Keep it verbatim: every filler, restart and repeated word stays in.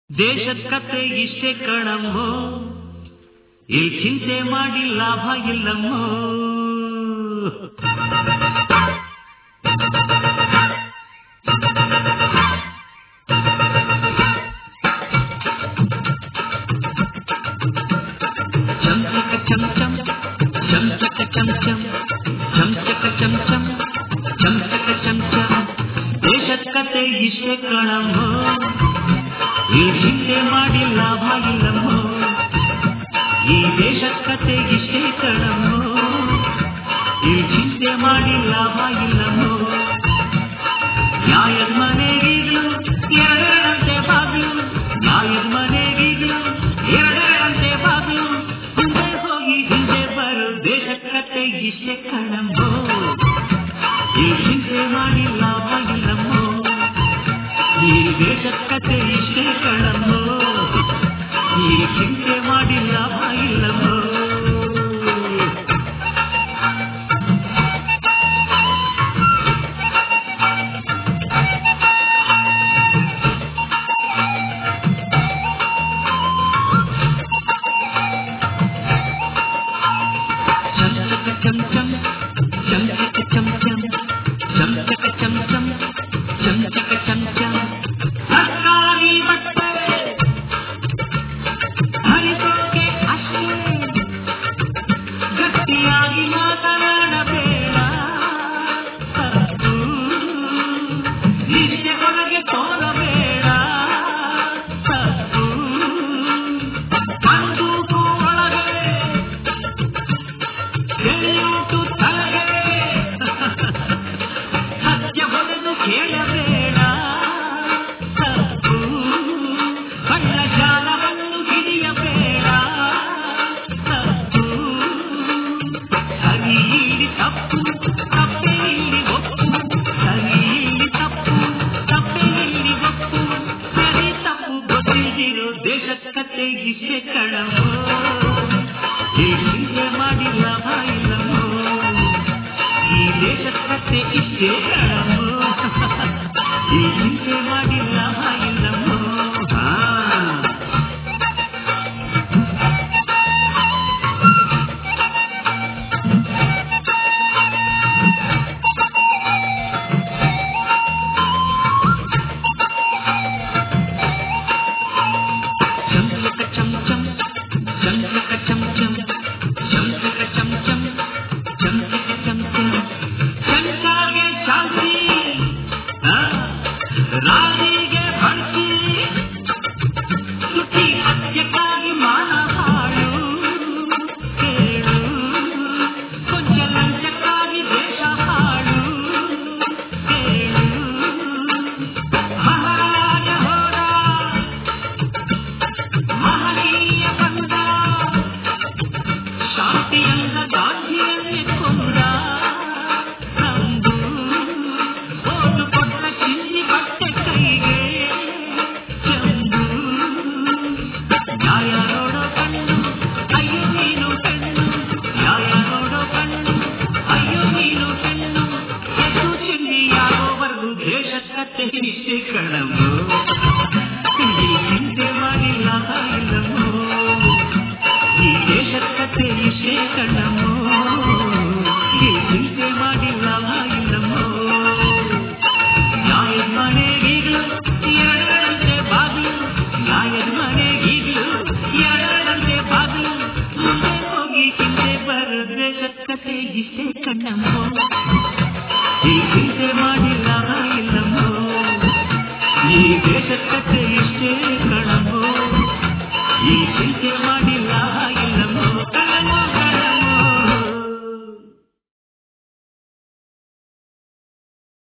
ದೇಶದ ಕತೆ ಇಷ್ಟೇ ಕಣಮ್ಮೋ, ಇಲ್ಲಿ ಚಿಂತೆ ಮಾಡಿ ಲಾಭ ಇಲ್ಲಮ್ಮೋ. ಚಂಚಕ ಚಮಚಂ ಚಂಚಕ ಚಮಚಂ ಚಂಚಕ ಚಮಚಂ ಚಂಚಕ ಚಮಚಂ. ದೇಶದ ಕತೆ ಇಷ್ಟೇ ಕಣಮ್ಮೋ, ಈ ಚಿಂತೆ ಮಾಡಿ ಲಾಭ ಇಲ್ಲಮ್ಮೋ. ಈ ದೇಶದ ಕತೆ ಇಷ್ಟೇ ಕಣಮ್ಮೋ, ಈ ಚಿಂತೆ ಮಾಡಿ ಲಾಭ ಇಲ್ಲಮ್ಮೋ. ನ್ಯಾಯದ ಮನೆಗಿದ್ರು ಎರಡೆರಡಂತೆ ಬಾಗಿಲು, ನ್ಯಾಯದ ಮನೆಗಿದ್ರು ಎರಡೆರಡಂತೆ ಬಾಗಿಲು. ಹಿಂದೆ ಹೋಗಿ ಹಿಂದೆ ಬರು ದೇಶದ ಕತೆ ಇಷ್ಟೇ ಕಣಮ್ಮೋ, ಈ ಚಿಂತೆ ಮಾಡಿ ಲಾಭ ಇಲ್ಲಮ್ಮೋ. ಈ ದೇಶದ ಕತೆ ಇಷ್ಟೇ ಕಣಮ್ಮೋ, ಈ ಚಿಂತೆ ಮಾಡಿ ಲಾಭ ಇಲ್ಲಮ್ಮೋ. ಚಂಚಕ ಚಮಚಂ ಚಂಚಕ ಚಮಚಂ ಚಂಚಕ ಚಮಚಂ ಚಂಚಕ ಚಮಚಂ. ಸರ್ಕಾರಿ ಬಟ್ಟೆ ಹರಿಸೋಕೆ ಅಷ್ಟೇ, ಗಟ್ಟಿಯಾಗಿ ಮಾತನಾಡಬೇಡ. ನಿಷ್ಠೆ ಹೊರಗೆ ತೋರಬೇಡ. ಬಂದೂಕು ಒಳಗೆ ಬೆಳೆಯುವುದು ತಲೆಗೆ, ಸತ್ಯ ಹೊಡೆದು ಕೇಳಬೇಡ. ಕಳ್ಳ ಜಾಲವನ್ನು ಹಿಡಿಯಬೇಡ. ಸರಿ ಇಲ್ಲಿ ತಪ್ಪು ತಪ್ಪೆ ಇಲ್ಲಿ ಒಪ್ಪು, ಸರಿ ಇಲ್ಲಿ ತಪ್ಪು ತಪ್ಪೆ ಇಲ್ಲಿ ಒಪ್ಪು. ಸರಿ ತಪ್ಪು ಗೊತ್ತಿರೋ ದೇಶದ ಕತೆ ಇಷ್ಟೇ ಕಣಮ್ಮೋ, ಈ ಚಿಂತೆ ಮಾಡಿ ಲಾಭ ಇಲ್ಲಮ್ಮೋ. ಈ ದೇಶದ ಕತೆ ಇಷ್ಟೇ ಕಣಮ್ಮೋ, ಈ ಚಿಂತೆ ಮಾಡಿ ಲಾಭ ಇಲ್ಲಮ್ಮೋ. ಚಂಚಕ ಚಮಚಂ ಚಂಚಕ ಚಮಚಂ ಚಂಚಕ ಚಮಚಂ ಚಂಚಕ ಚಮಚಂ. ಚಂಚಾಗೆ ಚಾಲ್ತಿ, ರಾಣಿಗೆ ಭರ್ತಿ, ಸುಟ್ಟಿ ಹತ್ಯಕ್ಕಾಗಿ ಮಾನ ಹಾಳು. ಕೇಳು ಕೊಂಚ ಲಂಚಕ್ಕಾಗಿ ದೇಶ ಹಾಳು. ಕೇಳು ಮಹಾರಾಜ ಹೋದ, ಮಹನೀಯ ಬಂದ, ಶಾಂತಿಯಲ್ಲ ಗಾಂಧಿಯನ್ನೇ ಕೊಂದ. ನಂದು ಓದು ಕೊಟ್ಟ ಚಿನ್ನಿ ಬಟ್ಟೆ ಕೈಗೆ ಚಂದು. ನ್ಯಾಯ ನೋಡೋ ಕಣ್ಣು ಅಯ್ಯೋ ನೀನು ಕಣ್ಣು, ನ್ಯಾಯ ನೋಡೋ ಕಣ್ಣು ಅಯ್ಯೋ ನೀನು ಕಣ್ಣು. ಎದ್ದು ಚಿನ್ನಿಯಾಗೋವರೆಗೂ ದೇಶದ ಕತೆ ಇಷ್ಟೇ ಕಣಮ್ಮೋ, ಈ ಚಿಂತೆ ಮಾಡಿ ಲಾಭ ಇಲ್ಲಮ್ಮೋ. ಈ ದೇಶದ ಕತೆ ಇಷ್ಟೇ ಕಣಮ್ಮೋ, ಈ ಚಿಂತೆ ಮಾಡಿ ಲಾಭ ಇಲ್ಲಮ್ಮೋ. ನ್ಯಾಯದ ಮನೆಗಿಗಳು ಎರಡರಂತೆ ಬಾಗಿಲು, ನ್ಯಾಯದ ಮನೆಗಿಗಳು ಎರಡರಂತೆ ಬಾಗಿಲು. ಮುಂದೆ ಹೋಗಿ ಹಿಂದೆ ಬರೋ ದೇಶದ ಕತೆ ಇಷ್ಟೇ ಕಣಮ್ಮೋ, ಈ ಚಿಂತೆ ಮಾಡಿ ಲಾಭ ಇಲ್ಲ.